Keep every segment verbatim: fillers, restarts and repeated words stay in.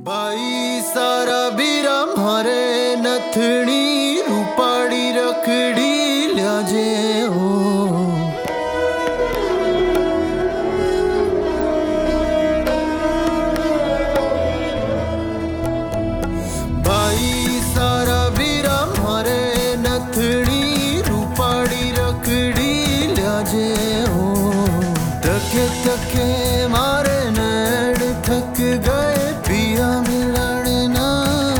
भाई सारा बीरा मारे नथड़ी रूपाड़ी रखड़ी ल्याजे हो। भाई सारा बीरा मारे नथड़ी रूपाड़ी रखड़ी ल्याजे हो। तके तके मारे नैण थक गए पिया मिलन ना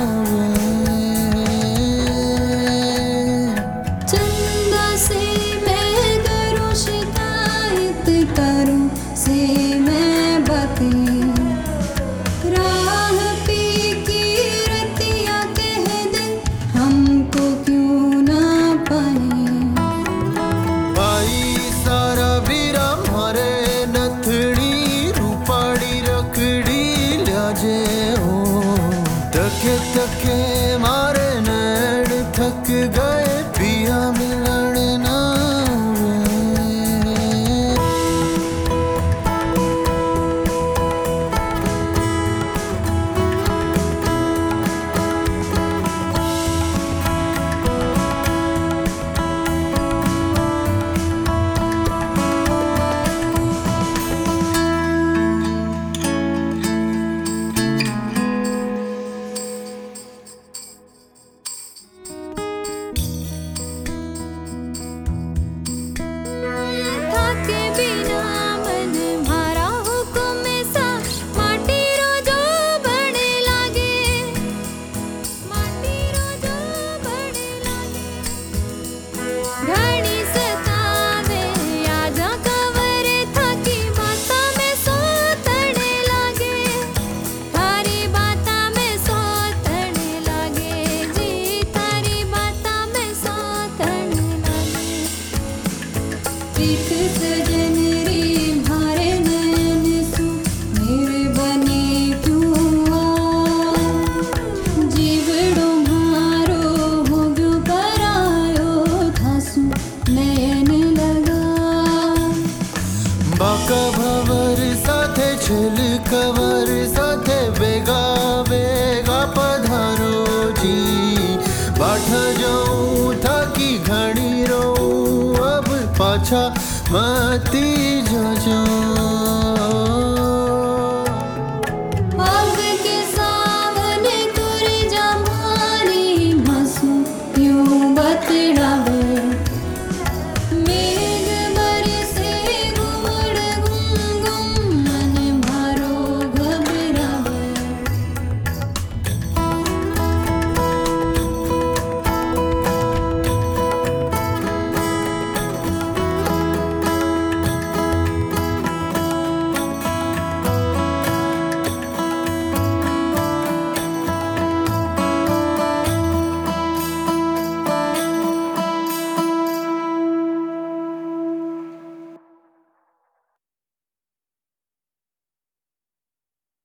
चंदा से मैं करूं शिकायत करूं से मैं बातें राह पे की रतिया कह दे हमको क्यों ना पाए। भाई सारा बीरा मारे नथड़ी रूपाड़ी रखड़ी ल्याजे हो। तके तके मारे नैण थक गए पिया मिलन ना एक सजन रे भारे नयन सु मेरे बने क्यों जीवड़ो मारो हो गयो परायो थासु नयन लगा। बाका भवर साथे छेल कवर साथे बेगा बेगा पधारो जी। बाठा जाऊं थाकी घड़ी रो अब पाछा मती जाजो।